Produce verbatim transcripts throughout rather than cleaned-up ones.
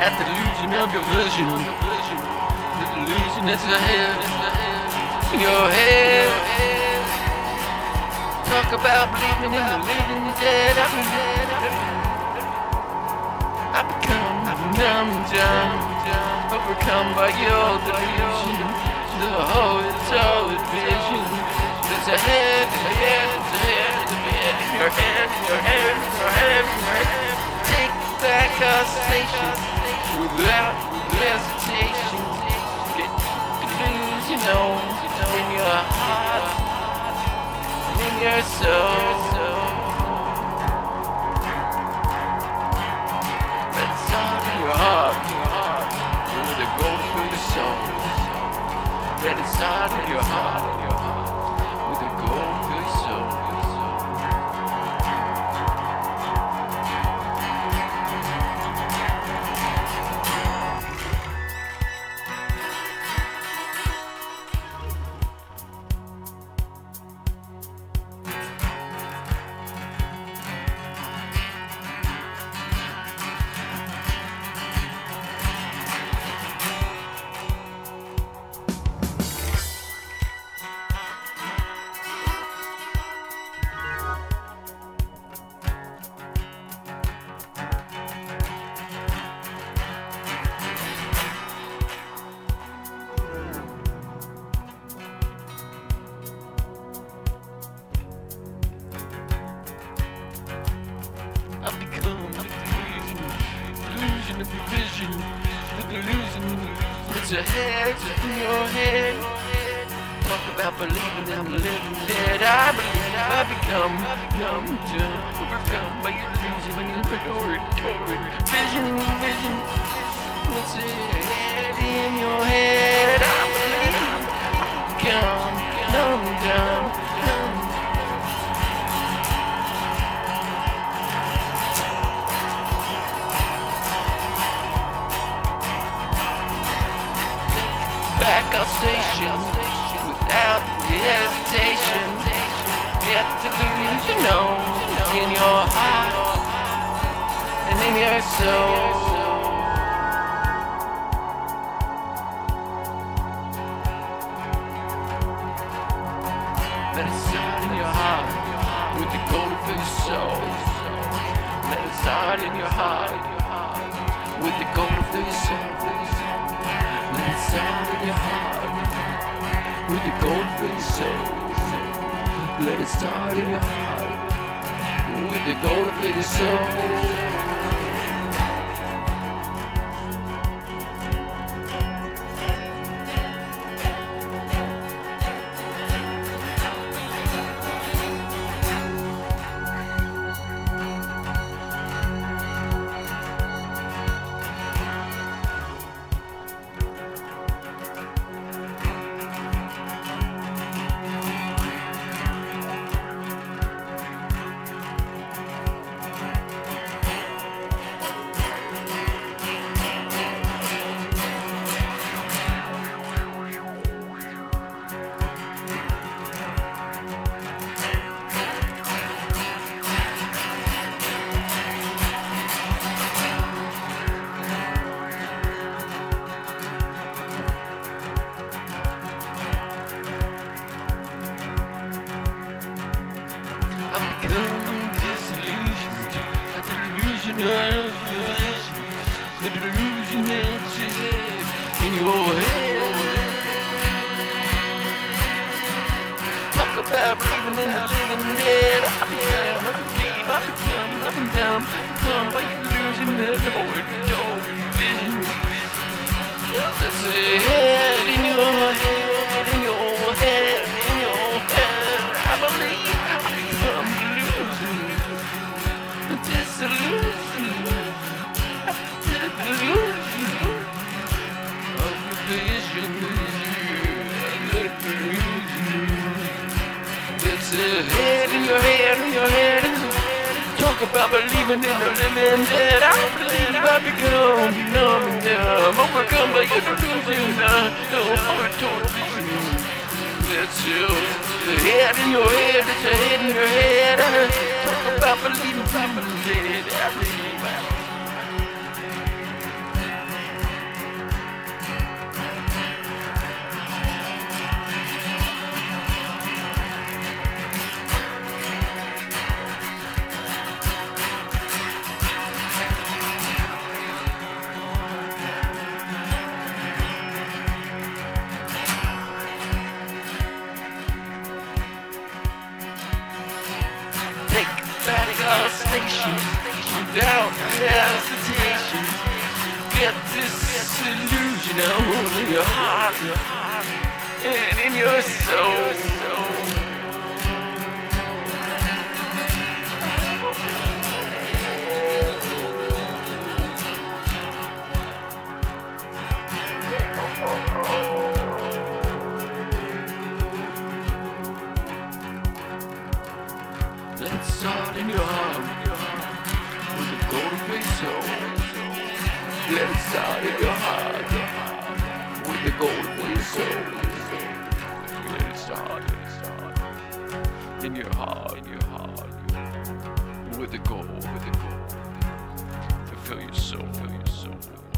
At the delusion of your vision, the delusion that's ahead in your head. Talk about believing in the living dead. I I become numb, dumb, overcome by your delusion. The whole, it's all a vision. It's ahead, it's ahead, it's ahead, it's ahead. In your head, in your head, in your head, in your head. Take back our station without hesitation. Get delusion on in your heart and in your soul. Your heart, your heart, with the gold for your soul. Let it start in your heart, your heart, with the gold for your soul. I've become the delusion, delusion of your vision, the delusion that's ahead in your head. Talk about believing I'm living dead. I believe I become numb, dumb, overcome by your delusion when you ignore it, ignore it. Vision, vision, what's ahead in your head? I believe I become numb, dumb, dumb. Back our station without hesitation. Get the delusion on in your heart and in your soul. Let it start in your heart with the gold for your soul. Let it start in your heart with the gold for your soul. Let it start in your heart with the gold for your soul. Let it start in your heart with the gold for your soul. I'm becoming disillusioned at the delusion of your vision, the delusion that's in your head. Talk about believing in the living dead. I become, I believe, I become, I become, I become by your delusion that your vision. That's ahead in your head, in your head, in your head. I believe. Disillusion, disillusion of your vision, it's ahead in your head, in your head. Talk about believing in the living dead. I believe I become numb and dumb, overcome by your delusion. No heart toward vision. That's your head in your head, it's your head in your head. Talk about believing in the dead. I believe I station without hesitation. Get this illusion out in your heart and in your soul. Let's start in your heart with a golden face soul. Let's start in your heart with a golden face soul. Let it start, let it start in your heart, in your heart with the gold, with the gold. To fill your soul, fill your soul.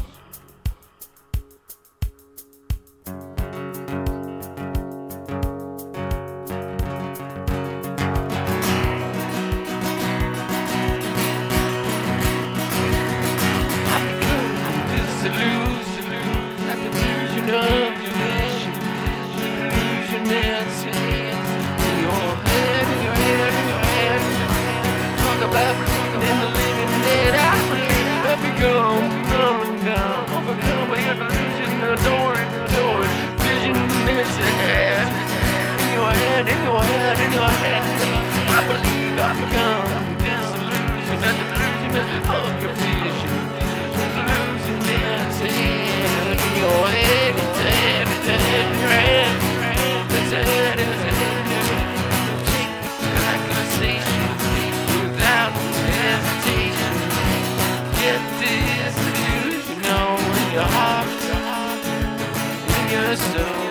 Overcome by your delusion, adore it, adore it. Vision is ahead. In your head, in your head, in your head. I believe I become disillusion, that delusion of your vision. Delusion is ahead. In your head, it's ahead, it's ahead, in your head. It's ahead, it's ahead. Take the calculation without hesitation. Get this illusion on in your heart, in your soul.